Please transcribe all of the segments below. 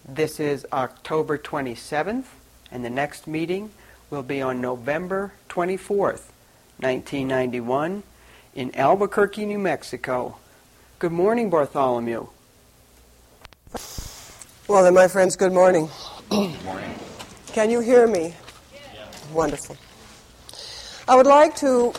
This is October 27th, and the next meeting will be on November 24th, 1991, in Albuquerque, New Mexico. Good morning, Bartholomew. Well then, my friends, good morning. Good morning. Can you hear me? Yes. Wonderful. I would like to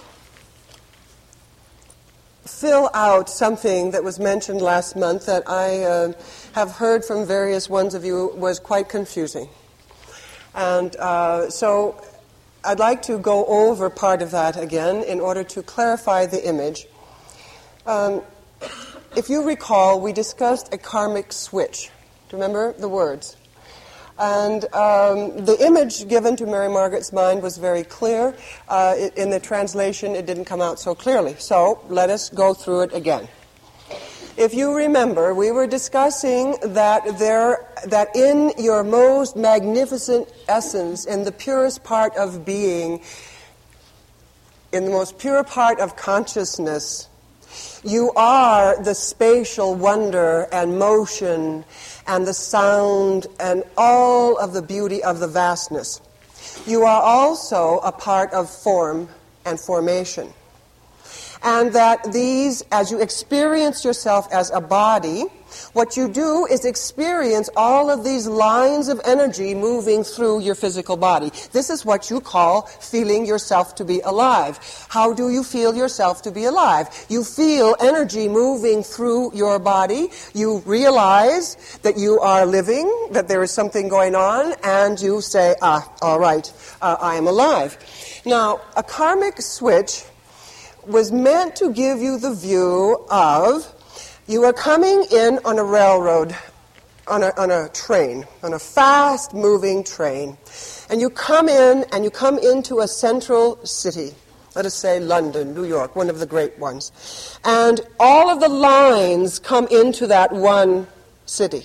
fill out something that was mentioned last month that I have heard from various ones of you was quite confusing. And so I'd like to go over part of that again in order to clarify the image. If you recall, we discussed a karmic switch. Do you remember the words? And the image given to Mary Margaret's mind was very clear. In the translation, it didn't come out so clearly. So let us go through it again. If you remember, we were discussing that in your most magnificent essence, in the purest part of being, in the most pure part of consciousness, you are the spatial wonder and motion and the sound and all of the beauty of the vastness. You are also a part of form and formation. And that these, as you experience yourself as a body, what you do is experience all of these lines of energy moving through your physical body. This is what you call feeling yourself to be alive. How do you feel yourself to be alive? You feel energy moving through your body. You realize that you are living, that there is something going on, and you say, all right, I am alive. Now, a karmic switch was meant to give you the view of you are coming in on a railroad, on a train, on a fast-moving train, and you come in and you come into a central city. Let us say London, New York, one of the great ones. And all of the lines come into that one city.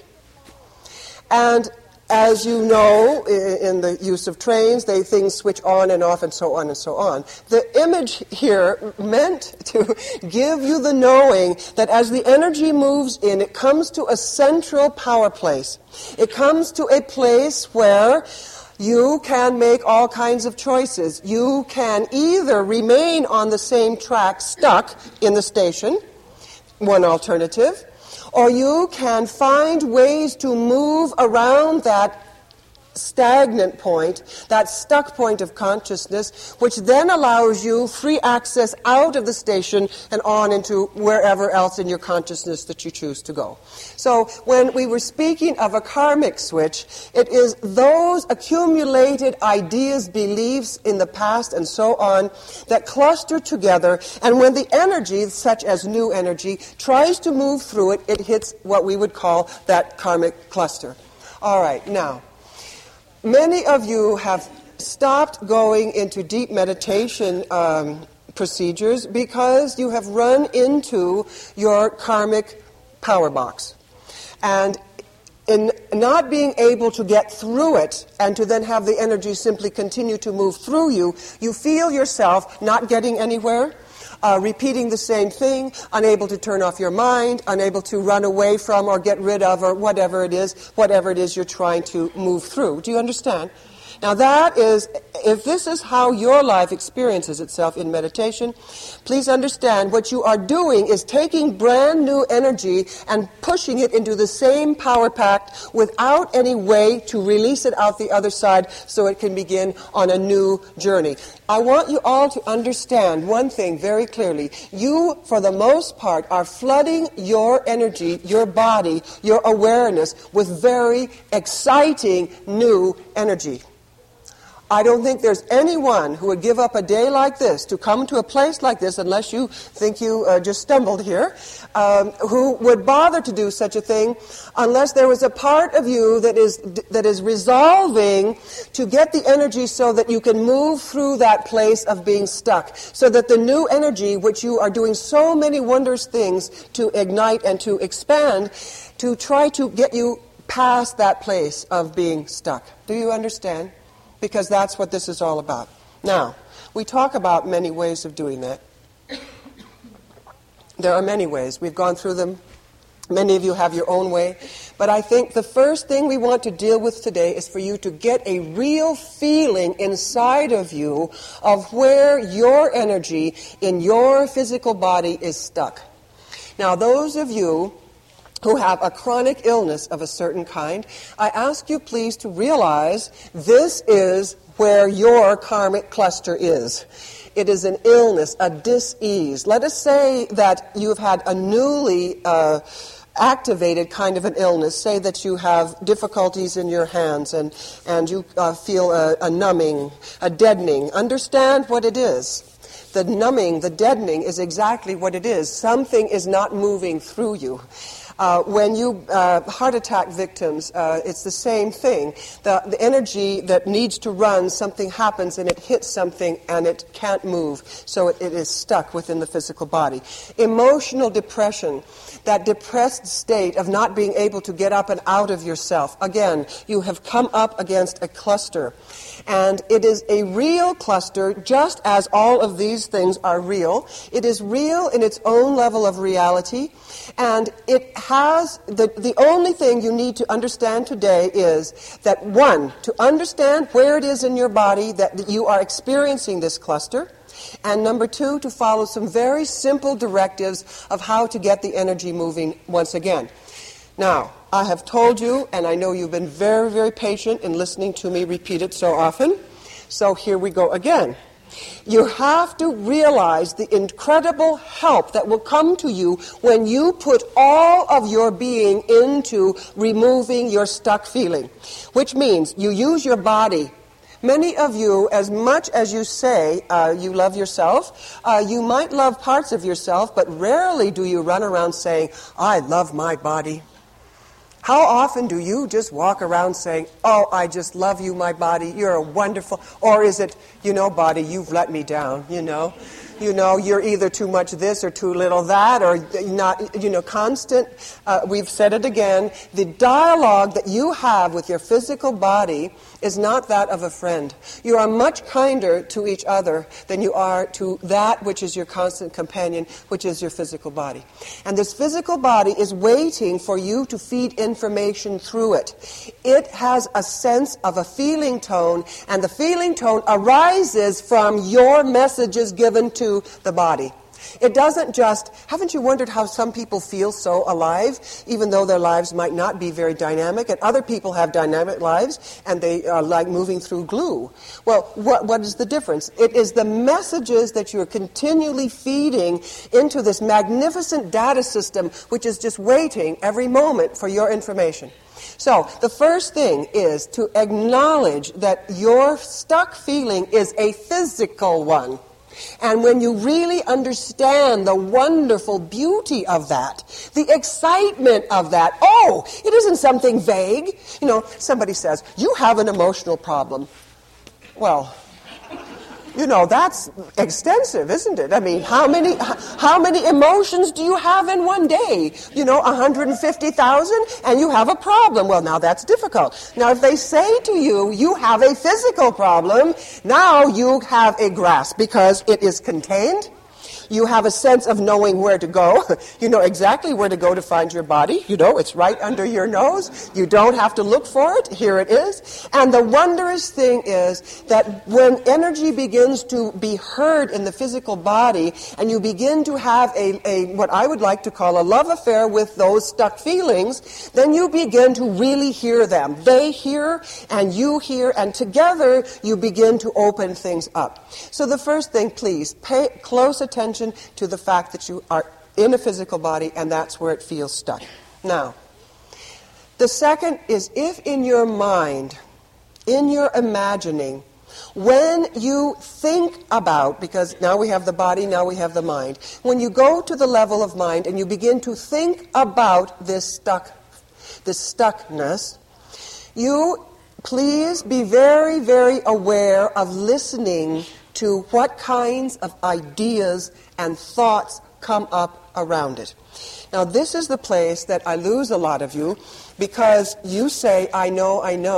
And as you know, in the use of trains, things switch on and off and so on and so on. The image here meant to give you the knowing that as the energy moves in, it comes to a central power place. It comes to a place where you can make all kinds of choices. You can either remain on the same track, stuck in the station, one alternative, or you can find ways to move around that stagnant point, that stuck point of consciousness, which then allows you free access out of the station and on into wherever else in your consciousness that you choose to go. So when we were speaking of a karmic switch, it is those accumulated ideas, beliefs in the past and so on that cluster together, and when the energy, such as new energy, tries to move through it, it hits what we would call that karmic cluster. All right, now, many of you have stopped going into deep meditation procedures because you have run into your karmic power box. And in not being able to get through it and to then have the energy simply continue to move through you, you feel yourself not getting anywhere, repeating the same thing, unable to turn off your mind, unable to run away from or get rid of or whatever it is you're trying to move through. Do you understand? Now that is, if this is how your life experiences itself in meditation, please understand what you are doing is taking brand new energy and pushing it into the same power pack without any way to release it out the other side so it can begin on a new journey. I want you all to understand one thing very clearly. You, for the most part, are flooding your energy, your body, your awareness with very exciting new energy. I don't think there's anyone who would give up a day like this to come to a place like this, unless you think you just stumbled here, who would bother to do such a thing unless there was a part of you that is resolving to get the energy so that you can move through that place of being stuck, so that the new energy, which you are doing so many wondrous things to ignite and to expand, to try to get you past that place of being stuck. Do you understand? Because that's what this is all about. Now, we talk about many ways of doing that. There are many ways. We've gone through them Many of you have your own way. But I think the first thing we want to deal with today is for you to get a real feeling inside of you of where your energy in your physical body is stuck. Now, those of you who have a chronic illness of a certain kind, I ask you please to realize this is where your karmic cluster is. It is an illness, a dis-ease. Let us say that you've had a newly activated kind of an illness. Say that you have difficulties in your hands and you feel a numbing, a deadening. Understand what it is. The numbing, the deadening is exactly what it is. Something is not moving through you. When you heart attack victims, it's the same thing. The energy that needs to run, something happens and it hits something and it can't move, so it is stuck within the physical body. Emotional depression, that depressed state of not being able to get up and out of yourself. Again, you have come up against a cluster. And it is a real cluster, just as all of these things are real. It is real in its own level of reality. And it has, the only thing you need to understand today is that, one, to understand where it is in your body that you are experiencing this cluster. And number two, to follow some very simple directives of how to get the energy moving once again. Now, I have told you, and I know you've been very, very patient in listening to me repeat it so often. So here we go again. You have to realize the incredible help that will come to you when you put all of your being into removing your stuck feeling, which means you use your body. Many of you, as much as you say you love yourself, you might love parts of yourself, but rarely do you run around saying, I love my body. How often do you just walk around saying, oh, I just love you, my body, you're a wonderful, or is it, body, you've let me down, you're either too much this or too little that, or not, constant. We've said it again. The dialogue that you have with your physical body is not that of a friend. You are much kinder to each other than you are to that which is your constant companion, which is your physical body. And this physical body is waiting for you to feed information through it. It has a sense of a feeling tone, and the feeling tone arises from your messages given to the body. It doesn't just, haven't you wondered how some people feel so alive, even though their lives might not be very dynamic, and other people have dynamic lives, and they are like moving through glue? Well, what is the difference? It is the messages that you're continually feeding into this magnificent data system, which is just waiting every moment for your information. So, the first thing is to acknowledge that your stuck feeling is a physical one. And when you really understand the wonderful beauty of that, the excitement of that, it isn't something vague. Somebody says, you have an emotional problem. Well, that's extensive, isn't it? I mean, how many emotions do you have in one day? 150,000, and you have a problem. Well, now that's difficult. Now, if they say to you, you have a physical problem, now you have a grasp because it is contained. You have a sense of knowing where to go. You know exactly where to go to find your body. It's right under your nose. You don't have to look for it. Here it is. And the wondrous thing is that when energy begins to be heard in the physical body, and you begin to have a what I would like to call a love affair with those stuck feelings, then you begin to really hear them. They hear, and you hear, and together you begin to open things up. So the first thing, please, pay close attention to the fact that you are in a physical body, and that's where it feels stuck. Now, the second is if in your mind, in your imagining, when you think about, because now we have the body, now we have the mind, when you go to the level of mind and you begin to think about this stuckness, you please be very, very aware of listening to what kinds of ideas and thoughts come up around it. Now, this is the place that I lose a lot of you, because you say, I know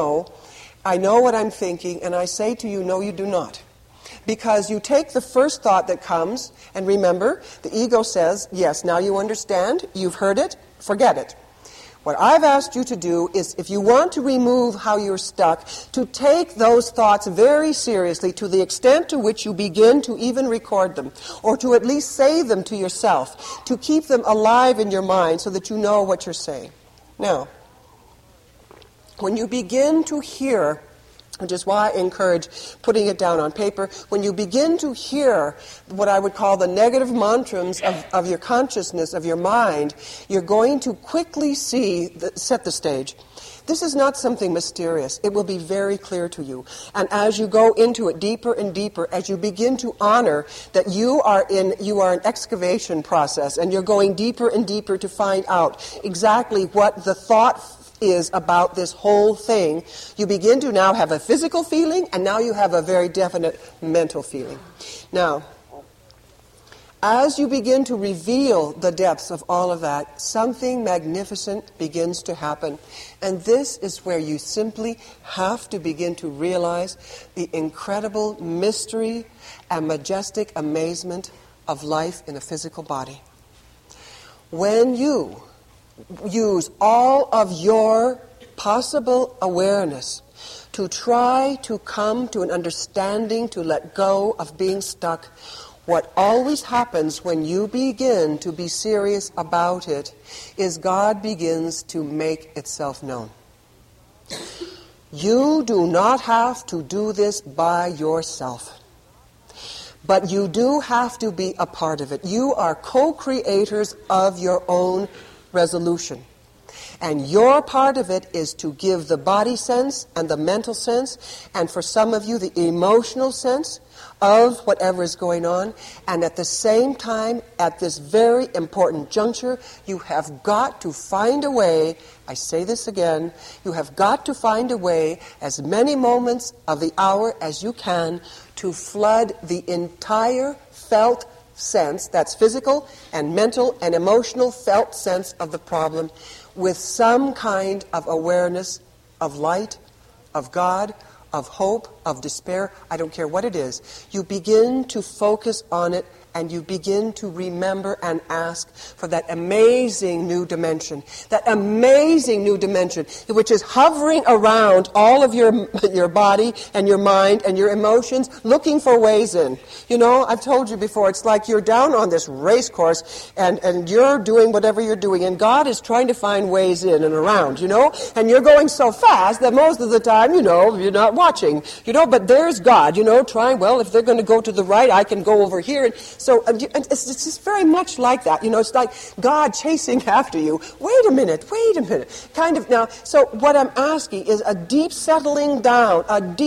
what I'm thinking, and I say to you, no, you do not. Because you take the first thought that comes, and remember, the ego says, yes, now you understand, you've heard it, Forget it. What I've asked you to do is, if you want to remove how you're stuck, to take those thoughts very seriously to the extent to which you begin to even record them, or to at least say them to yourself, to keep them alive in your mind so that you know what you're saying. Now, when you begin to hear, which is why I encourage putting it down on paper, when you begin to hear what I would call the negative mantras of your consciousness, of your mind, you're going to quickly set the stage. This is not something mysterious. It will be very clear to you. And as you go into it deeper and deeper, as you begin to honor that you are an excavation process, and you're going deeper and deeper to find out exactly what the thought is about this whole thing, you begin to now have a physical feeling, and now you have a very definite mental feeling. Now, as you begin to reveal the depths of all of that, something magnificent begins to happen. And this is where you simply have to begin to realize the incredible mystery and majestic amazement of life in a physical body. When you use all of your possible awareness to try to come to an understanding, to let go of being stuck, what always happens when you begin to be serious about it is God begins to make itself known. You do not have to do this by yourself, but you do have to be a part of it. You are co-creators of your own resolution. And your part of it is to give the body sense and the mental sense, and for some of you, the emotional sense of whatever is going on. And at the same time, at this very important juncture, you have got to find a way, I say this again, you have got to find a way, as many moments of the hour as you can, to flood the entire felt sense, that's physical and mental and emotional felt sense of the problem, with some kind of awareness of light, of God, of hope, of despair. I don't care what it is. You begin to focus on it, and you begin to remember and ask for that amazing new dimension, which is hovering around all of your body and your mind and your emotions, looking for ways in. You know, I've told you before, it's like you're down on this race course, and you're doing whatever you're doing, and God is trying to find ways in and around, you know, and you're going so fast that most of the time, you know, you're not watching, you know, but there's God, you know, trying, well, if they're going to go to the right, I can go over here. And so it's just very much like that. You know, it's like God chasing after you. Wait a minute. Kind of now. So what I'm asking is a deep settling down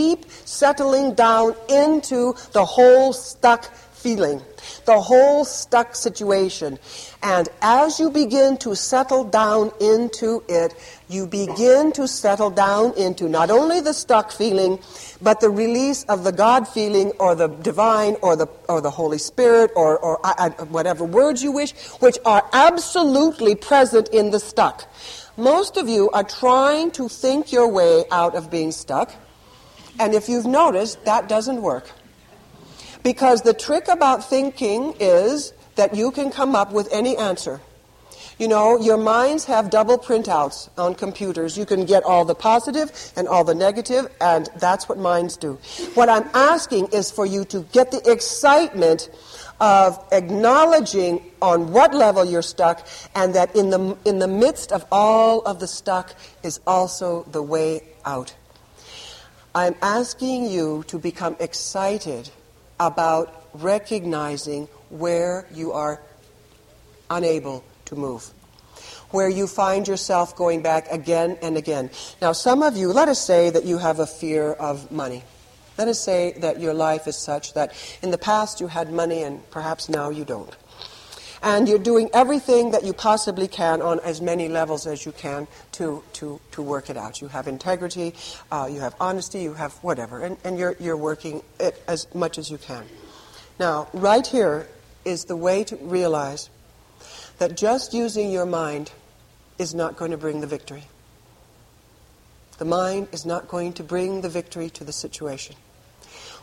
into the whole stuck feeling, the whole stuck situation. And as you begin to settle down into it, you begin to settle down into not only the stuck feeling, but the release of the God feeling, or the divine, or the Holy Spirit, or whatever words you wish, which are absolutely present in the stuck. Most of you are trying to think your way out of being stuck, and if you've noticed, that doesn't work. Because the trick about thinking is that you can come up with any answer. You know, your minds have double printouts on computers. You can get all the positive and all the negative, and that's what minds do. What I'm asking is for you to get the excitement of acknowledging on what level you're stuck, and that in the midst of all of the stuck is also the way out. I'm asking you to become excited about recognizing where you are unable to move, where you find yourself going back again and again. Now, some of you, let us say that you have a fear of money. Let us say that your life is such that in the past you had money and perhaps now you don't. And you're doing everything that you possibly can on as many levels as you can to work it out. You have integrity, you have honesty, you have whatever, and you're working it as much as you can. Now, right here is the way to realize that just using your mind is not going to bring the victory. The mind is not going to bring the victory to the situation.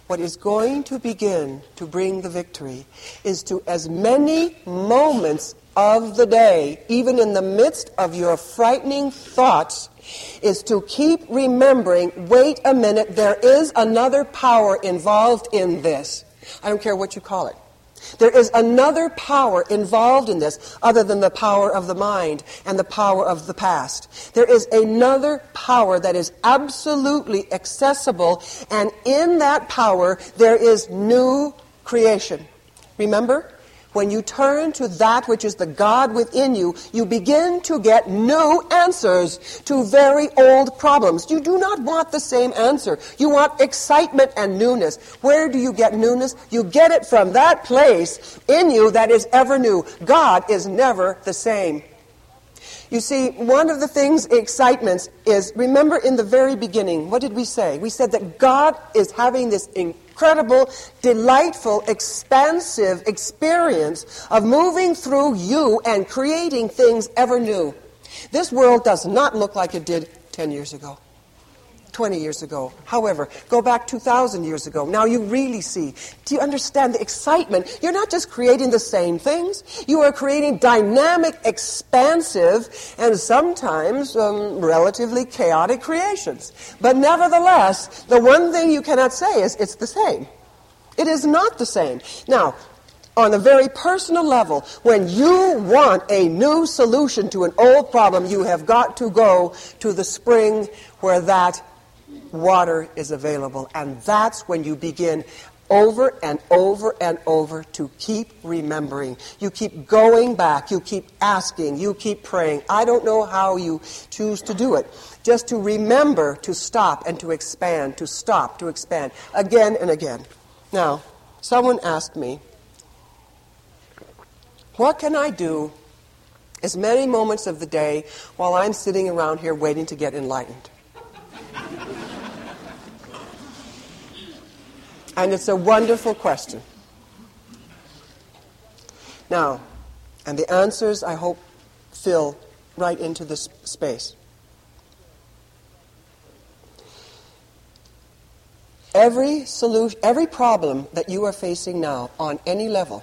what is going to begin to bring the victory is to, as many moments of the day, even in the midst of your frightening thoughts, is to keep remembering, wait a minute, there is another power involved in this. I don't care what you call it. There is another power involved in this other than the power of the mind and the power of the past. There is another power that is absolutely accessible, and in that power there is new creation. Remember? When you turn to that which is the God within you, you begin to get new answers to very old problems. You do not want the same answer. You want excitement and newness. Where do you get newness? You get it from that place in you that is ever new. God is never the same. You see, one of the things, excitements, is, remember in the very beginning, what did we say? We said that God is having this incredible, delightful, expansive experience of moving through you and creating things ever new. This world does not look like it did 10 years ago, 20 years ago. However, go back 2,000 years ago. Now you really see. Do you understand the excitement? You're not just creating the same things. You are creating dynamic, expansive, and sometimes relatively chaotic creations. But nevertheless, the one thing you cannot say is it's the same. It is not the same. Now, on a very personal level, when you want a new solution to an old problem, you have got to go to the spring where that water is available. And that's when you begin over and over and over to keep remembering. You keep going back. You keep asking. You keep praying. I don't know how you choose to do it. Just to remember to stop and to expand, to stop, to expand, again and again. Now, someone asked me, what can I do as many moments of the day while I'm sitting around here waiting to get enlightened? And it's a wonderful question. Now, and the answers, I hope, fill right into this space. Every solution, every problem that you are facing now on any level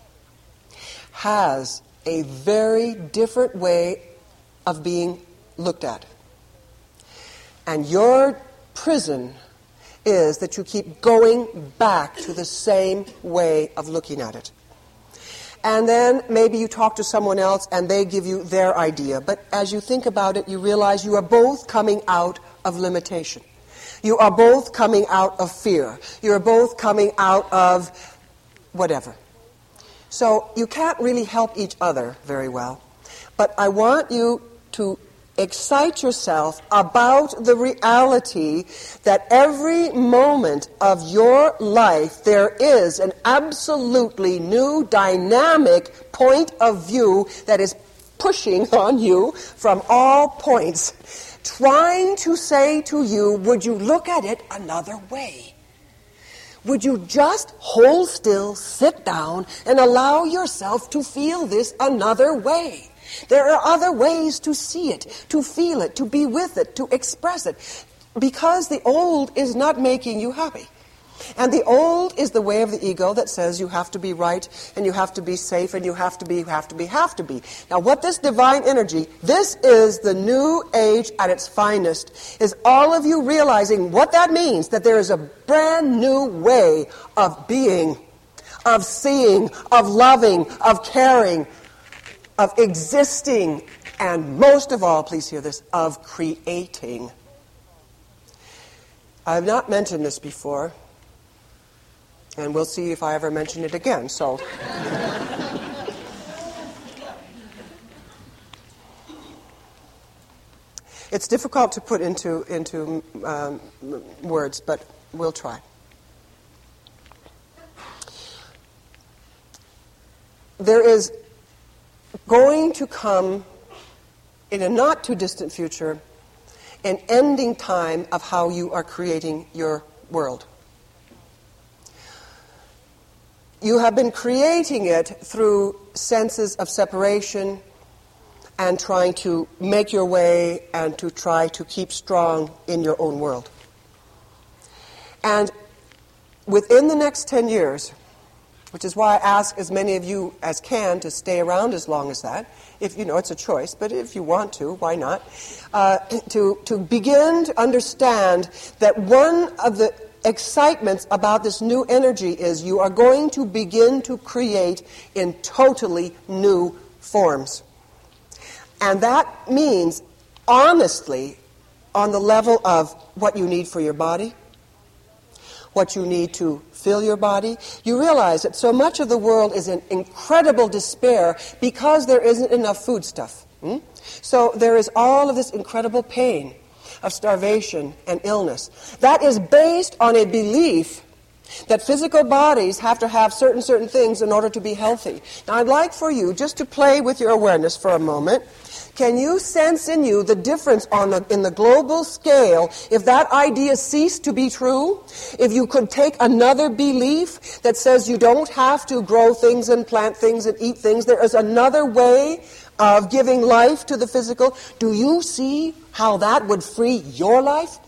has a very different way of being looked at. And your prison is that you keep going back to the same way of looking at it. And then maybe you talk to someone else and they give you their idea. But as you think about it, you realize you are both coming out of limitation. You are both coming out of fear. You are both coming out of whatever. So you can't really help each other very well. But I want you to excite yourself about the reality that every moment of your life there is an absolutely new dynamic point of view that is pushing on you from all points, trying to say to you, would you look at it another way? Would you just hold still, sit down, and allow yourself to feel this another way? There are other ways to see it, to feel it, to be with it, to express it. Because the old is not making you happy. And the old is the way of the ego that says you have to be right, and you have to be safe, and you have to be. Now what this divine energy, this is the new age at its finest, is all of you realizing what that means, that there is a brand new way of being, of seeing, of loving, of caring, of existing, and most of all, please hear this, of creating. I have not mentioned this before, and we'll see if I ever mention it again. So, it's difficult to put into words, but we'll try. There is going to come, in a not too distant future, an ending time of how you are creating your world. You have been creating it through senses of separation and trying to make your way and to try to keep strong in your own world. And within the next 10 years, which is why I ask as many of you as can to stay around as long as that. If you know, it's a choice, but if you want to, why not? To begin to understand that one of the excitements about this new energy is you are going to begin to create in totally new forms. And that means, honestly, on the level of what you need for your body, what you need to fill your body. You realize that so much of the world is in incredible despair because there isn't enough foodstuff. So there is all of this incredible pain of starvation and illness. That is based on a belief that physical bodies have to have certain things in order to be healthy. Now I'd like for you just to play with your awareness for a moment. Can you sense in you the difference in the global scale if that idea ceased to be true? If you could take another belief that says you don't have to grow things and plant things and eat things, there is another way of giving life to the physical. Do you see how that would free your life?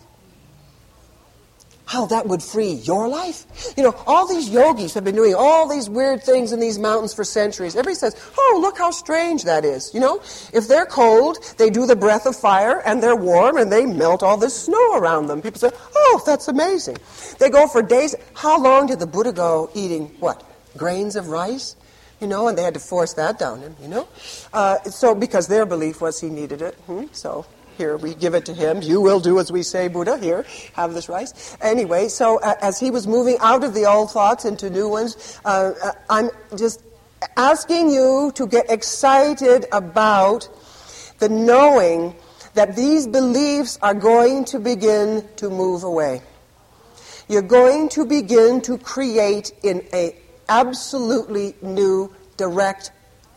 How that would free your life? You know, all these yogis have been doing all these weird things in these mountains for centuries. Everybody says, oh, look how strange that is. You know, if they're cold, they do the breath of fire, and they're warm, and they melt all this snow around them. People say, oh, that's amazing. They go for days. How long did the Buddha go eating, what, grains of rice? You know, and they had to force that down him, you know. So because their belief was he needed it. So here, we give it to him. You will do as we say, Buddha. Here, have this rice. Anyway, so as he was moving out of the old thoughts into new ones, I'm just asking you to get excited about the knowing that these beliefs are going to begin to move away. You're going to begin to create in a absolutely new, direct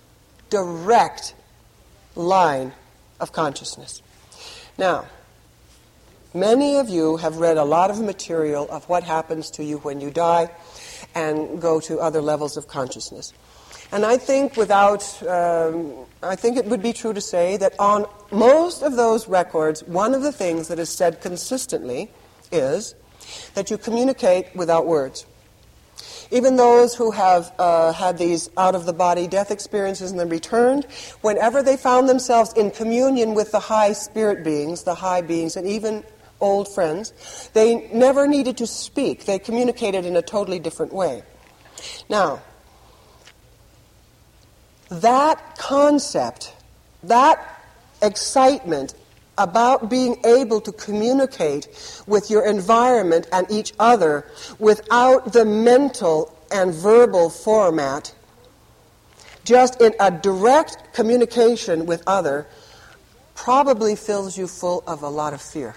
line of consciousness. Now, many of you have read a lot of material of what happens to you when you die and go to other levels of consciousness. And I think I think it would be true to say that on most of those records, one of the things that is said consistently is that you communicate without words. Even those who have had these out-of-the-body death experiences and then returned, whenever they found themselves in communion with the high spirit beings, the high beings, and even old friends, they never needed to speak. They communicated in a totally different way. Now, that concept, that excitement about being able to communicate with your environment and each other without the mental and verbal format, just in a direct communication with other, probably fills you full of a lot of fear.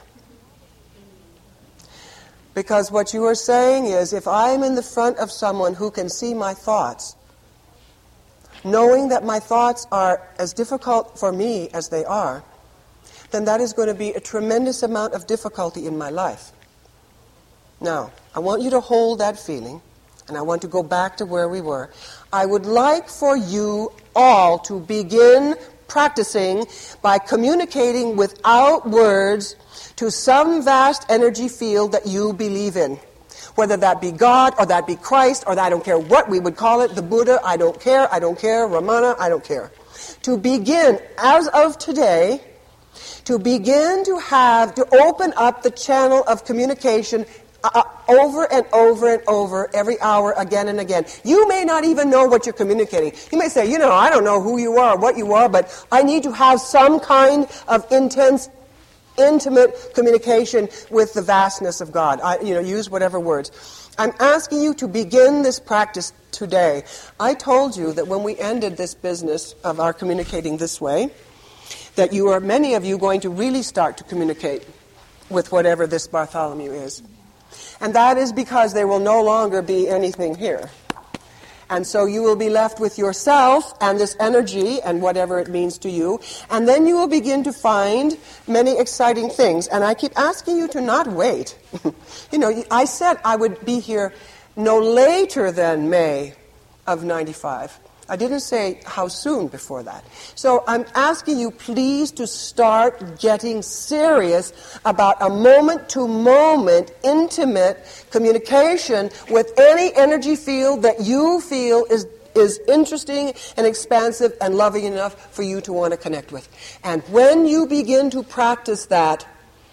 Because what you are saying is, if I'm in the front of someone who can see my thoughts, knowing that my thoughts are as difficult for me as they are, then that is going to be a tremendous amount of difficulty in my life. Now, I want you to hold that feeling, and I want to go back to where we were. I would like for you all to begin practicing by communicating without words to some vast energy field that you believe in. Whether that be God, or that be Christ, or that I don't care what we would call it, the Buddha, I don't care, Ramana, I don't care. To begin, as of today, to begin to open up the channel of communication over and over and over every hour, again and again. You may not even know what you're communicating. You may say, I don't know who you are or what you are, but I need to have some kind of intense, intimate communication with the vastness of God. Use whatever words. I'm asking you to begin this practice today. I told you that when we ended this business of our communicating this way, that many of you going to really start to communicate with whatever this Bartholomew is. And that is because there will no longer be anything here. And so you will be left with yourself and this energy and whatever it means to you. And then you will begin to find many exciting things. And I keep asking you to not wait. I said I would be here no later than May of 95. I didn't say how soon before that. So I'm asking you please to start getting serious about a moment-to-moment, intimate communication with any energy field that you feel is interesting and expansive and loving enough for you to want to connect with. And when you begin to practice that,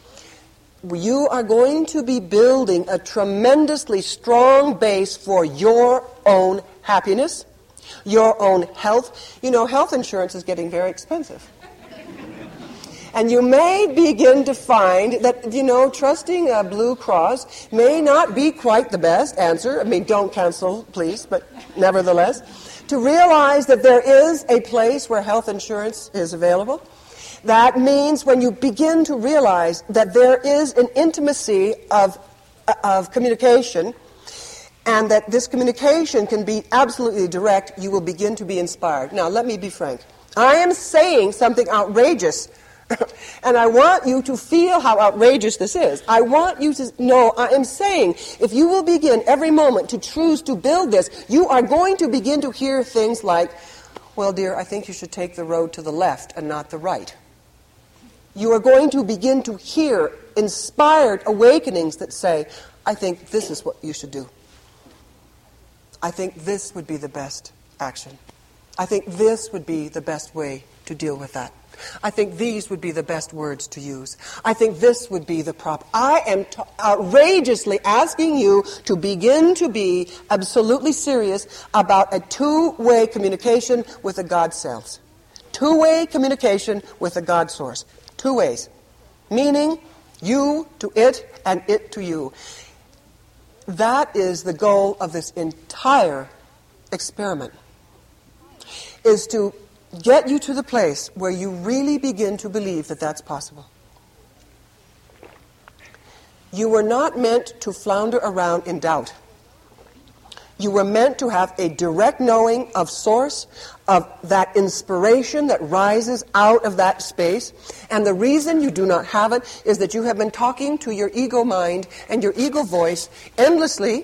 you are going to be building a tremendously strong base for your own happiness, your own health. You know, health insurance is getting very expensive. And you may begin to find that, you know, trusting a Blue Cross may not be quite the best answer. I mean, don't cancel, please, but nevertheless, to realize that there is a place where health insurance is available. That means when you begin to realize that there is an intimacy of communication, and that this communication can be absolutely direct, you will begin to be inspired. Now, let me be frank. I am saying something outrageous, and I want you to feel how outrageous this is. I want you to know I am saying if you will begin every moment to choose to build this, you are going to begin to hear things like, well, dear, I think you should take the road to the left and not the right. You are going to begin to hear inspired awakenings that say, I think this is what you should do. I think this would be the best action. I think this would be the best way to deal with that. I think these would be the best words to use. I think this would be the prop. I am outrageously asking you to begin to be absolutely serious about a two-way communication with the God selves. Two-way communication with the God source. Two ways. Meaning, you to it and it to you. That is the goal of this entire experiment, is to get you to the place where you really begin to believe that that's possible. You were not meant to flounder around in doubt. You were meant to have a direct knowing of source, of that inspiration that rises out of that space. And the reason you do not have it is that you have been talking to your ego mind and your ego voice endlessly,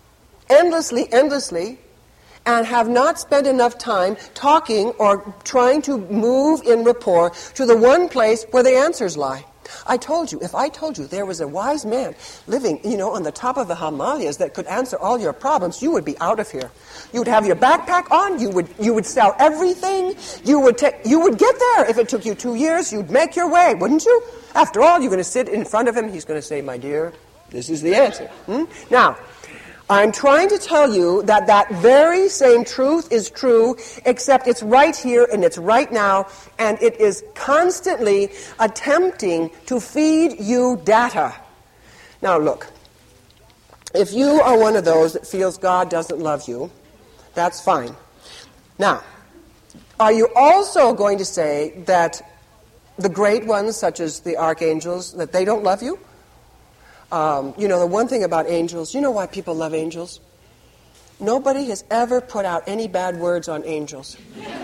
and have not spent enough time talking or trying to move in rapport to the one place where the answers lie. I told you, if I told you there was a wise man living, you know, on the top of the Himalayas that could answer all your problems, you would be out of here. You would have your backpack on, you would sell everything, you would get there. If it took you 2 years, you'd make your way, wouldn't you? After all, you're going to sit in front of him, he's going to say, my dear, this is the answer. Now, I'm trying to tell you that that very same truth is true, except it's right here and it's right now, and it is constantly attempting to feed you data. Now look, if you are one of those that feels God doesn't love you, that's fine. Now, are you also going to say that the great ones, such as the archangels, that they don't love you? You know, the one thing about angels, you know why people love angels? Nobody has ever put out any bad words on angels.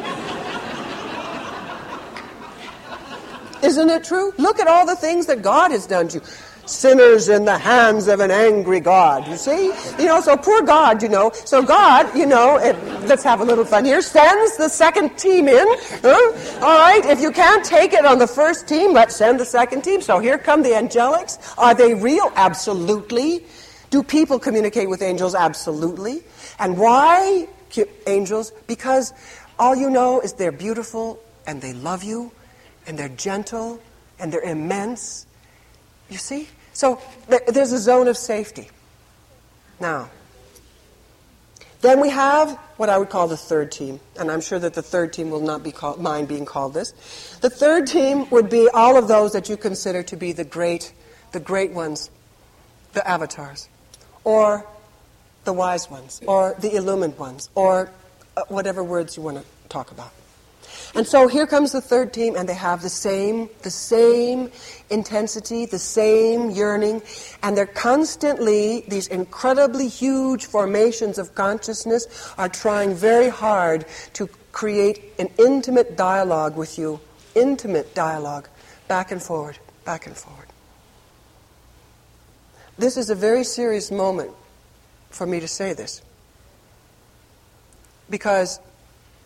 Isn't it true? Look at all the things that God has done to you. Sinners in the hands of an angry God, you see? You know, so poor God, you know. So God, you know, let's have a little fun here, sends the second team in. All right, if you can't take it on the first team, let's send the second team. So here come the angelics. Are they real? Absolutely. Do people communicate with angels? Absolutely. And why angels? Because all you know is they're beautiful, and they love you, and they're gentle, and they're immense. You see? So there's a zone of safety. Now, then we have what I would call the third team. And I'm sure that the third team will not mind being called this. The third team would be all of those that you consider to be the great ones, the avatars, or the wise ones, or the illumined ones, or whatever words you want to talk about. And so here comes the third team, and they have the same intensity, the same yearning, and they're constantly, these incredibly huge formations of consciousness are trying very hard to create an intimate dialogue with you, intimate dialogue, back and forward, back and forward. This is a very serious moment for me to say this, because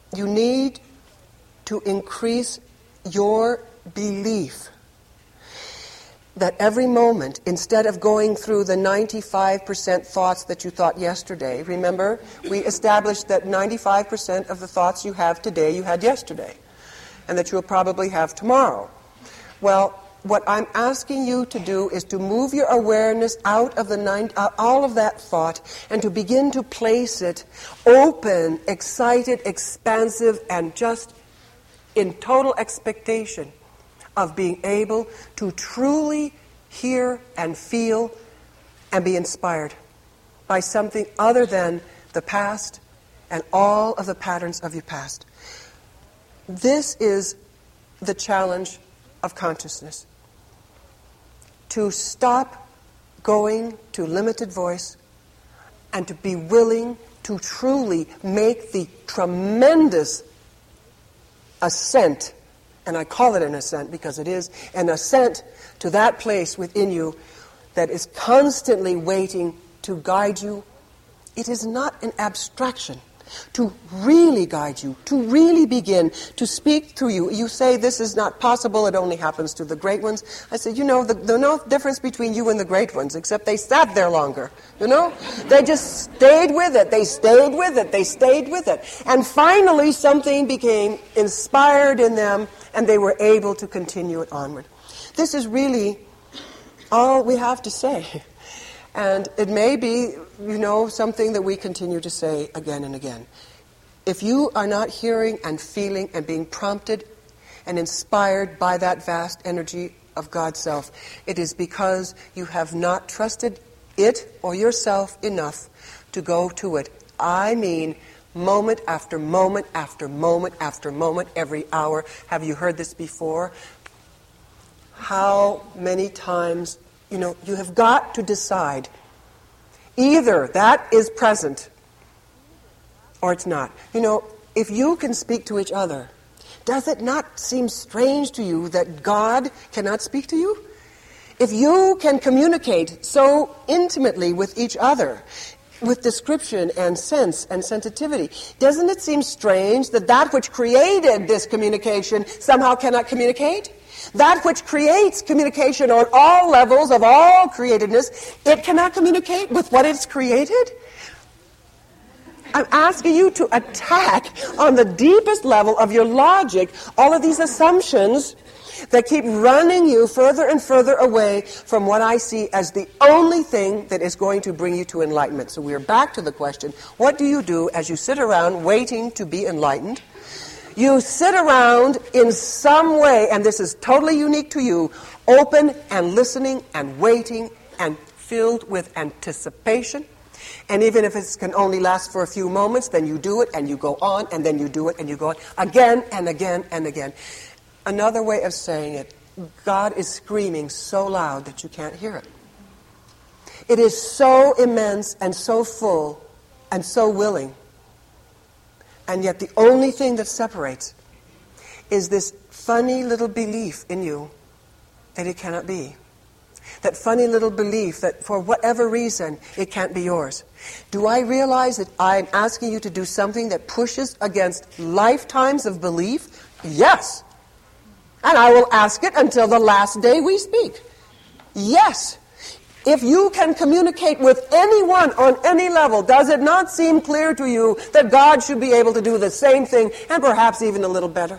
you need to increase your belief that every moment, instead of going through the 95% thoughts that you thought yesterday, remember, we established that 95% of the thoughts you have today, you had yesterday, and that you'll probably have tomorrow. Well, what I'm asking you to do is to move your awareness out of all of that thought and to begin to place it open, excited, expansive, and just in total expectation of being able to truly hear and feel and be inspired by something other than the past and all of the patterns of your past. This is the challenge of consciousness. To stop going to limited voice and to be willing to truly make the tremendous ascent, and I call it an ascent because it is an ascent to that place within you that is constantly waiting to guide you. It is not an abstraction. To really guide you, to really begin to speak through you. You say this is not possible, it only happens to the great ones. I said, there's no difference between you and the great ones, except they sat there longer, They just stayed with it, they stayed with it, they stayed with it. And finally something became inspired in them, and they were able to continue it onward. This is really all we have to say. And it may be, something that we continue to say again and again. If you are not hearing and feeling and being prompted and inspired by that vast energy of God's self, it is because you have not trusted it or yourself enough to go to it. I mean, moment after moment after moment after moment, every hour. Have you heard this before? How many times, you have got to decide. Either that is present or it's not. If you can speak to each other, does it not seem strange to you that God cannot speak to you? If you can communicate so intimately with each other, with description and sense and sensitivity, doesn't it seem strange that which created this communication somehow cannot communicate? That which creates communication on all levels of all createdness, it cannot communicate with what it's created? I'm asking you to attack on the deepest level of your logic all of these assumptions that keep running you further and further away from what I see as the only thing that is going to bring you to enlightenment. So we're back to the question, what do you do as you sit around waiting to be enlightened? You sit around in some way, and this is totally unique to you, open and listening and waiting and filled with anticipation. And even if it can only last for a few moments, then you do it and you go on, and then you do it and you go on, again and again and again. Another way of saying it, God is screaming so loud that you can't hear it. It is so immense and so full and so willing. And yet the only thing that separates is this funny little belief in you that it cannot be. That funny little belief that for whatever reason it can't be yours. Do I realize that I'm asking you to do something that pushes against lifetimes of belief? Yes. And I will ask it until the last day we speak. Yes. If you can communicate with anyone on any level, does it not seem clear to you that God should be able to do the same thing and perhaps even a little better?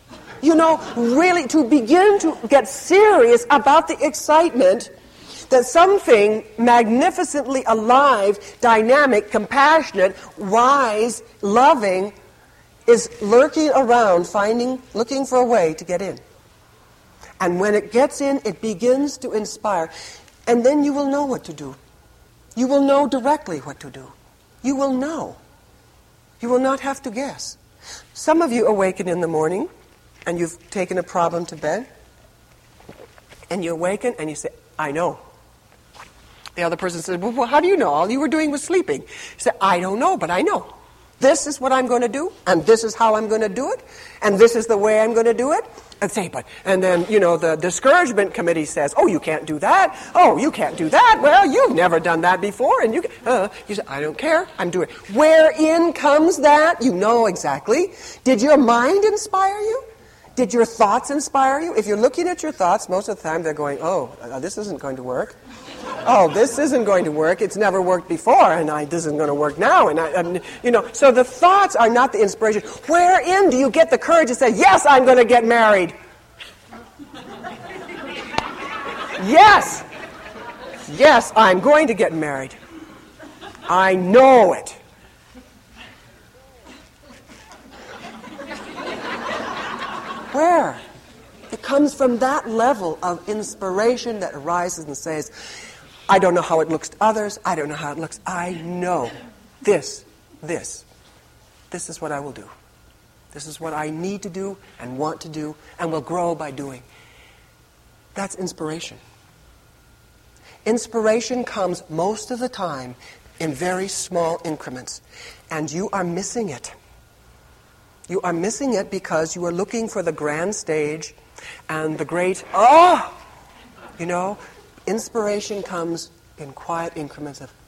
Really to begin to get serious about the excitement that something magnificently alive, dynamic, compassionate, wise, loving is lurking around, looking for a way to get in. And when it gets in, it begins to inspire. And then you will know what to do. You will know directly what to do. You will know. You will not have to guess. Some of you awaken in the morning and you've taken a problem to bed. And you awaken and you say, I know. The other person says, well, how do you know? All you were doing was sleeping. You say, I don't know, but I know. this is what I'm going to do, and this is how I'm going to do it, and this is the way I'm going to do it. And then, the discouragement committee says, oh, you can't do that. Oh, you can't do that. Well, you've never done that before. And you say, I don't care. I'm doing it. Wherein comes that? You know exactly. Did your mind inspire you? Did your thoughts inspire you? If you're looking at your thoughts, most of the time they're going, this isn't going to work. Oh, this isn't going to work. It's never worked before, and this isn't going to work now. So the thoughts are not the inspiration. Wherein do you get the courage to say, yes, I'm going to get married? Yes. Yes, I'm going to get married. I know it. Where? It comes from that level of inspiration that arises and says, I don't know how it looks to others. I don't know how it looks. I know this is what I will do. This is what I need to do and want to do and will grow by doing. That's inspiration. Inspiration comes most of the time in very small increments, and you are missing it. You are missing it because you are looking for the grand stage and the great, inspiration comes in quiet increments of,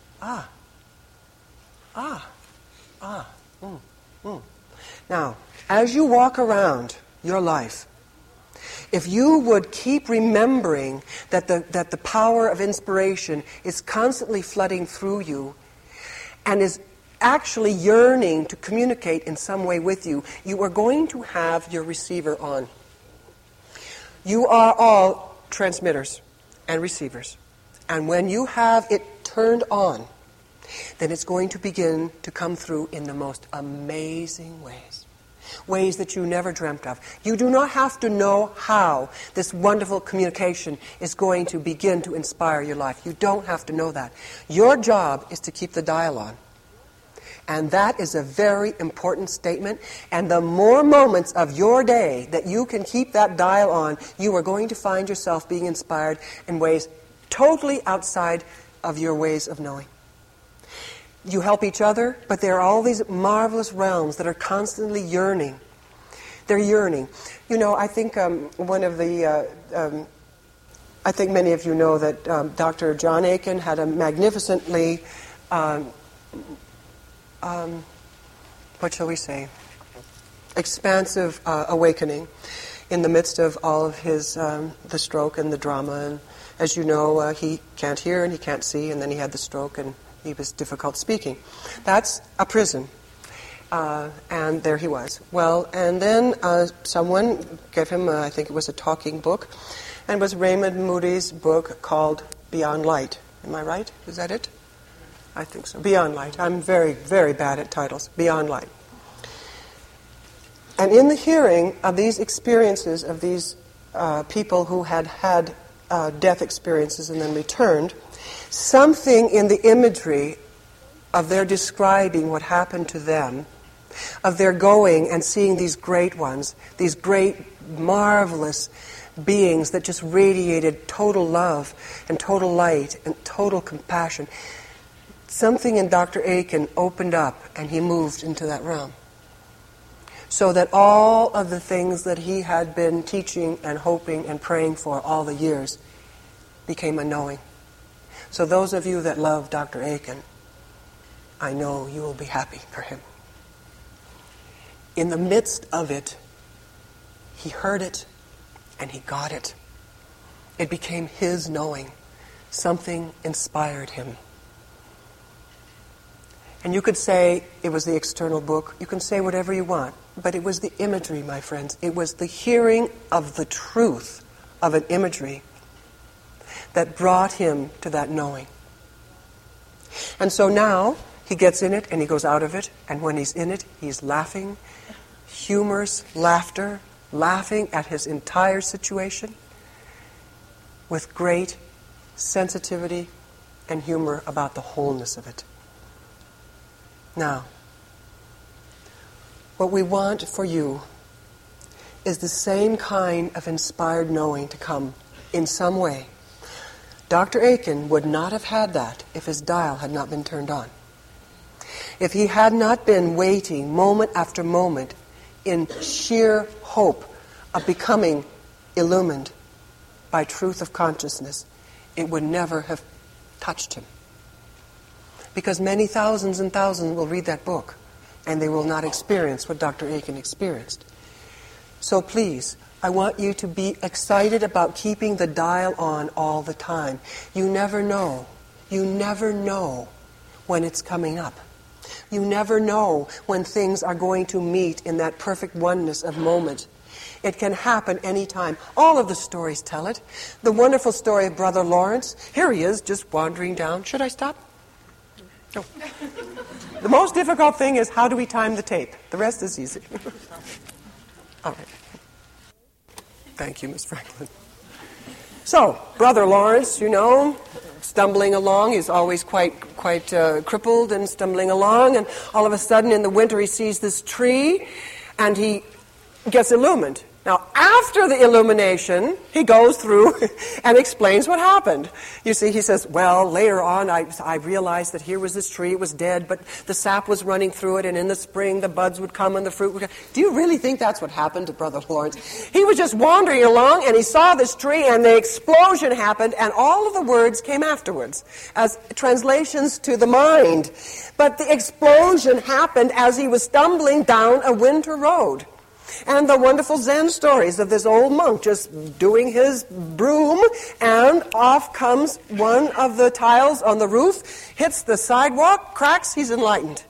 Now, as you walk around your life, if you would keep remembering that the power of inspiration is constantly flooding through you and is actually yearning to communicate in some way with you, you are going to have your receiver on. You are all transmitters and receivers. And when you have it turned on, then it's going to begin to come through in the most amazing ways. Ways that you never dreamt of. You do not have to know how this wonderful communication is going to begin to inspire your life. You don't have to know that. Your job is to keep the dial on. And that is a very important statement. And the more moments of your day that you can keep that dial on, you are going to find yourself being inspired in ways totally outside of your ways of knowing. You help each other, but there are all these marvelous realms that are constantly yearning. They're yearning. I think one of the... I think many of you know that Dr. John Aiken had a magnificently... what shall we say, expansive awakening in the midst of all of his, the stroke and the drama. And as you know, he can't hear and he can't see, and then he had the stroke and he was difficult speaking. That's a prison. And there he was. Well, and then someone gave him, I think it was a talking book, and it was Raymond Moody's book called Beyond Light. Am I right? Is that it? I think so. Beyond Light. I'm very, very bad at titles. Beyond Light. And in the hearing of these experiences of these people who had had death experiences and then returned, something in the imagery of their describing what happened to them, of their going and seeing these great ones, these great, marvelous beings that just radiated total love and total light and total compassion, something in Dr. Aiken opened up and he moved into that realm. So that all of the things that he had been teaching and hoping and praying for all the years became a knowing. So those of you that love Dr. Aiken, I know you will be happy for him. In the midst of it, he heard it and he got it. It became his knowing. Something inspired him. And you could say it was the external book. You can say whatever you want. But it was the imagery, my friends. It was the hearing of the truth of an imagery that brought him to that knowing. And so now he gets in it and he goes out of it. And when he's in it, he's laughing. Humorous laughter. Laughing at his entire situation. With great sensitivity and humor about the wholeness of it. Now, what we want for you is the same kind of inspired knowing to come in some way. Dr. Aiken would not have had that if his dial had not been turned on. if he had not been waiting moment after moment in sheer hope of becoming illumined by truth of consciousness, it would never have touched him. Because many thousands and thousands will read that book, and they will not experience what Dr. Akin experienced. So please, I want you to be excited about keeping the dial on all the time. You never know. You never know when it's coming up. You never know when things are going to meet in that perfect oneness of moment. It can happen anytime. All of the stories tell it. The wonderful story of Brother Lawrence. Here he is, just wandering down. Should I stop? No. The most difficult thing is how do we time the tape? The rest is easy. All right. Thank you, Miss Franklin. So, Brother Lawrence, stumbling along. He's always quite crippled and stumbling along. And all of a sudden, in the winter, he sees this tree, and he gets illumined. Now, after the illumination, he goes through and explains what happened. You see, he says, well, later on, I realized that here was this tree. It was dead, but the sap was running through it, and in the spring, the buds would come and the fruit would come. Do you really think that's what happened to Brother Lawrence? He was just wandering along, and he saw this tree, and the explosion happened, and all of the words came afterwards as translations to the mind. But the explosion happened as he was stumbling down a winter road. And the wonderful Zen stories of this old monk just doing his broom, and off comes one of the tiles on the roof, hits the sidewalk, cracks, he's enlightened.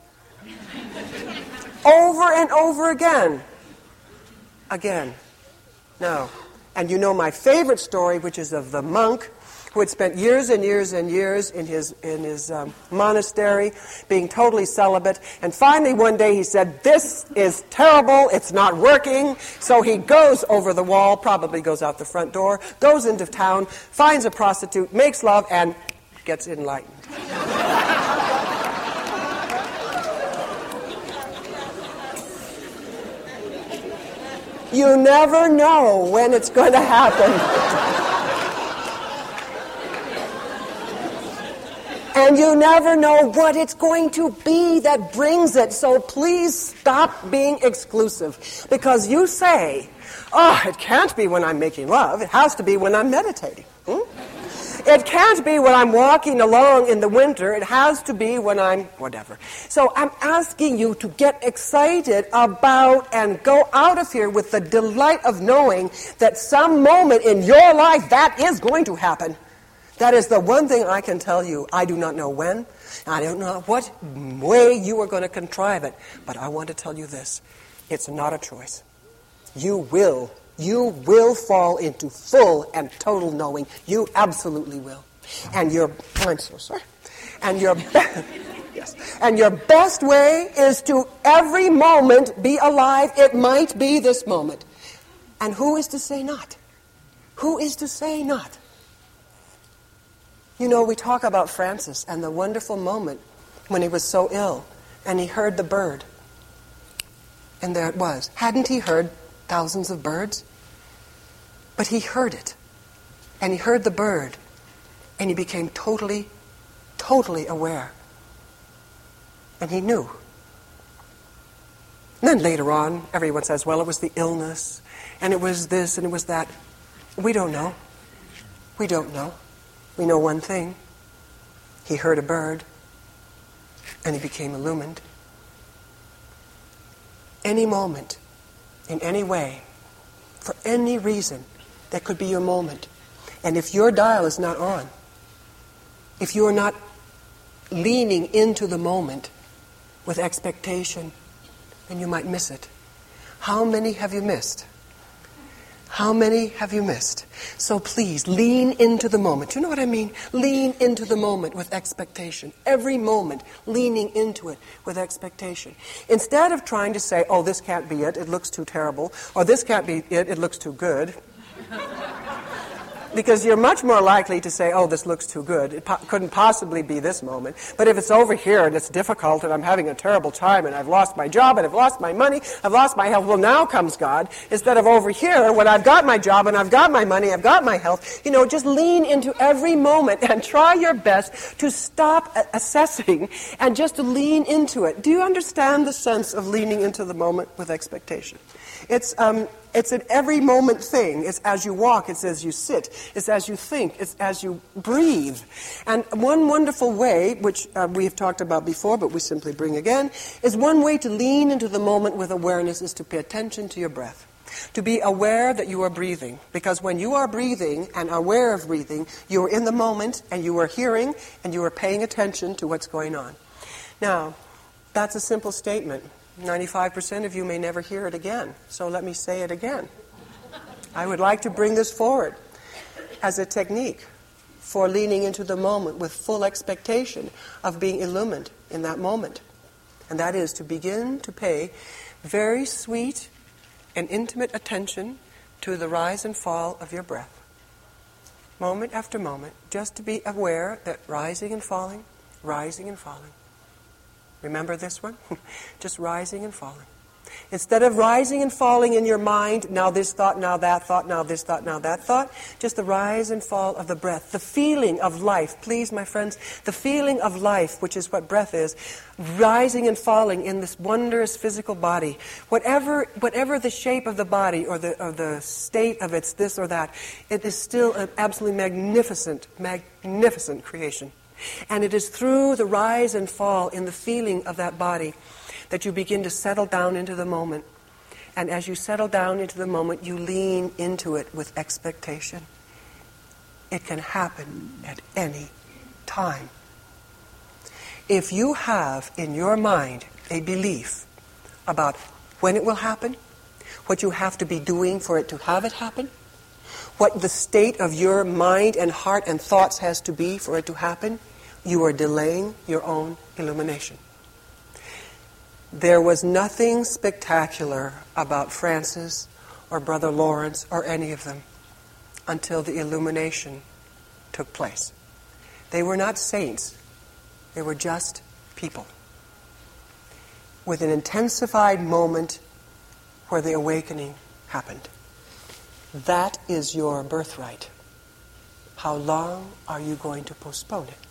Over and over again. Again. Now, and you know my favorite story, which is of the monk who had spent years and years and years in his monastery, being totally celibate. And finally one day he said, this is terrible, it's not working. So he goes over the wall, probably goes out the front door, goes into town, finds a prostitute, makes love, and gets enlightened. You never know when it's going to happen. And you never know what it's going to be that brings it. So please stop being exclusive. Because you say, it can't be when I'm making love. It has to be when I'm meditating. It can't be when I'm walking along in the winter. It has to be when I'm whatever. So I'm asking you to get excited about and go out of here with the delight of knowing that some moment in your life that is going to happen. That is the one thing I can tell you. I do not know when. I don't know what way you are going to contrive it. But I want to tell you this. It's not a choice. You will fall into full and total knowing. You absolutely will. And I'm so sorry. And your best way is to every moment be alive. It might be this moment. And who is to say not? Who is to say not? We talk about Francis and the wonderful moment when he was so ill and he heard the bird. And there it was. Hadn't he heard thousands of birds? But he heard it. And he heard the bird. And he became totally, totally aware. And he knew. And then later on, everyone says, well, it was the illness, and it was this, and it was that. We don't know. We don't know. We know one thing. He heard a bird, and he became illumined. Any moment, in any way, for any reason, that could be your moment. And if your dial is not on, if you are not leaning into the moment with expectation, then you might miss it. How many have you missed? How many have you missed? So please, lean into the moment. You know what I mean? Lean into the moment with expectation. Every moment, leaning into it with expectation. Instead of trying to say, this can't be it looks too terrible, or this can't be it looks too good. Because you're much more likely to say, oh, this looks too good. It couldn't possibly be this moment. But if it's over here and it's difficult and I'm having a terrible time and I've lost my job and I've lost my money, I've lost my health, well, now comes God. Instead of over here when I've got my job and I've got my money, I've got my health, just lean into every moment and try your best to stop assessing and just to lean into it. Do you understand the sense of leaning into the moment with expectation? It's an every moment thing. It's as you walk, it's as you sit, it's as you think, it's as you breathe. And one wonderful way, which we have talked about before, but we simply bring again, is one way to lean into the moment with awareness is to pay attention to your breath. To be aware that you are breathing. Because when you are breathing and aware of breathing, you are in the moment and you are hearing and you are paying attention to what's going on. Now, that's a simple statement. 95% of you may never hear it again, so let me say it again. I would like to bring this forward as a technique for leaning into the moment with full expectation of being illumined in that moment. And that is to begin to pay very sweet and intimate attention to the rise and fall of your breath. Moment after moment, just to be aware that rising and falling, rising and falling. Remember this one? Just rising and falling. Instead of rising and falling in your mind, now this thought, now that thought, now this thought, now that thought, just the rise and fall of the breath. The feeling of life, please, my friends, the feeling of life, which is what breath is, rising and falling in this wondrous physical body. Whatever the shape of the body or the state of its this or that, it is still an absolutely magnificent creation. And it is through the rise and fall in the feeling of that body that you begin to settle down into the moment. And as you settle down into the moment, you lean into it with expectation. It can happen at any time. If you have in your mind a belief about when it will happen, what you have to be doing for it to have it happen, what the state of your mind and heart and thoughts has to be for it to happen, you are delaying your own illumination. There was nothing spectacular about Francis or Brother Lawrence or any of them until the illumination took place. They were not saints. They were just people with an intensified moment where the awakening happened. That is your birthright. How long are you going to postpone it?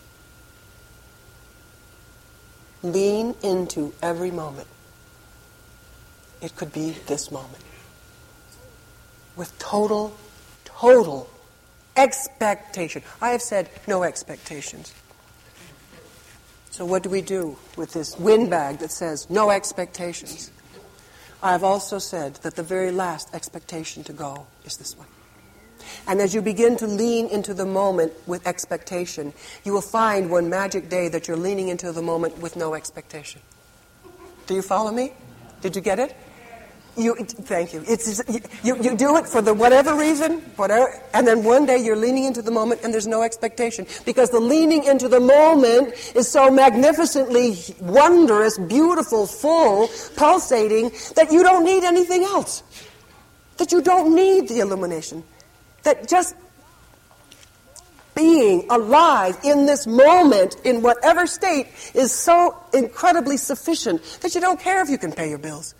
Lean into every moment. It could be this moment. With total expectation. I have said no expectations. So what do we do with this windbag that says no expectations? I have also said that the very last expectation to go is this one. And as you begin to lean into the moment with expectation, you will find one magic day that you're leaning into the moment with no expectation. Do you follow me? Did you get it? Thank you. You do it for the whatever reason, and then one day you're leaning into the moment and there's no expectation. Because the leaning into the moment is so magnificently wondrous, beautiful, full, pulsating, that you don't need anything else. That you don't need the illumination. That just being alive in this moment, in whatever state, is so incredibly sufficient that you don't care if you can pay your bills.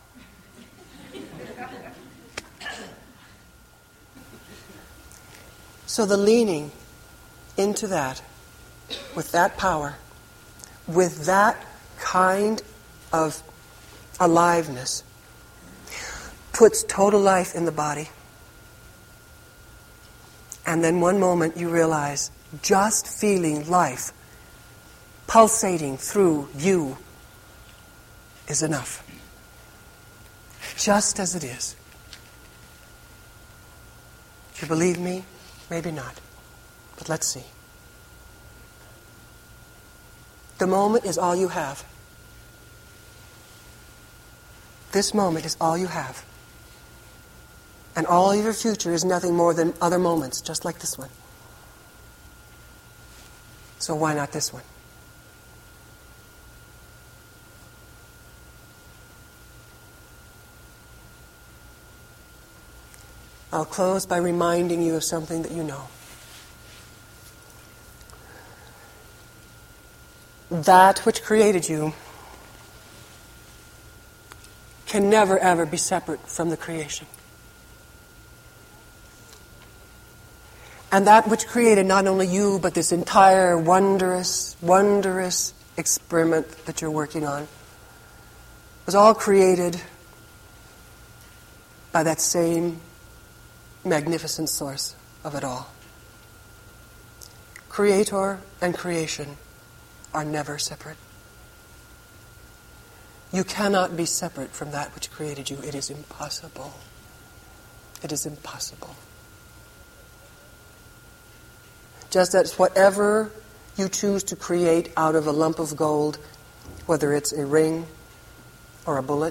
So the leaning into that, with that power, with that kind of aliveness, puts total life in the body. And then one moment you realize just feeling life pulsating through you is enough. Just as it is. Do you believe me? Maybe not. But let's see. The moment is all you have. This moment is all you have. And all of your future is nothing more than other moments, just like this one. So why not this one? I'll close by reminding you of something that you know. That which created you can never, ever be separate from the creation. And that which created not only you, but this entire wondrous, wondrous experiment that you're working on was all created by that same magnificent source of it all. Creator and creation are never separate. You cannot be separate from that which created you. It is impossible. It is impossible. Just as whatever you choose to create out of a lump of gold, whether it's a ring or a bullet,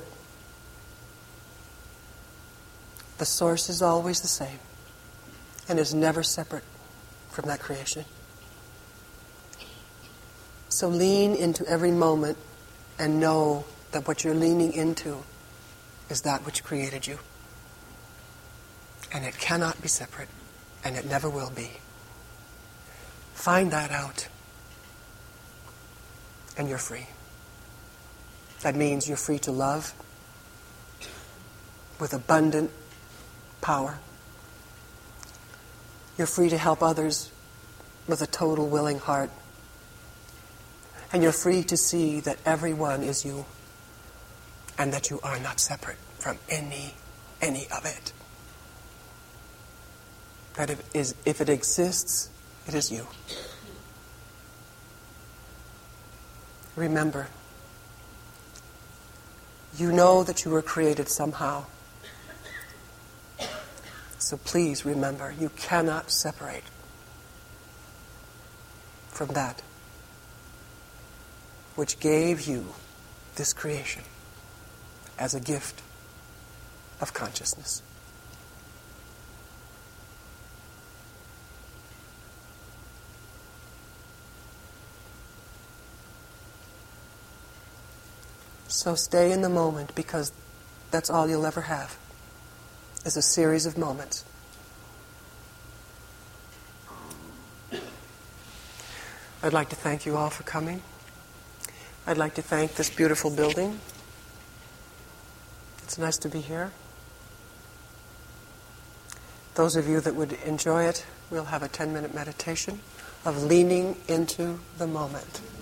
the source is always the same and is never separate from that creation. So lean into every moment and know that what you're leaning into is that which created you. And it cannot be separate, and it never will be. Find that out, and you're free. That means you're free to love with abundant power. You're free to help others with a total willing heart. And you're free to see that everyone is you and that you are not separate from any of it. That if it exists, it is you. Remember, you know that you were created somehow. So please remember, you cannot separate from that which gave you this creation as a gift of consciousness. So stay in the moment, because that's all you'll ever have, is a series of moments. I'd like to thank you all for coming. I'd like to thank this beautiful building. It's nice to be here. Those of you that would enjoy it, we'll have a 10-minute meditation of leaning into the moment.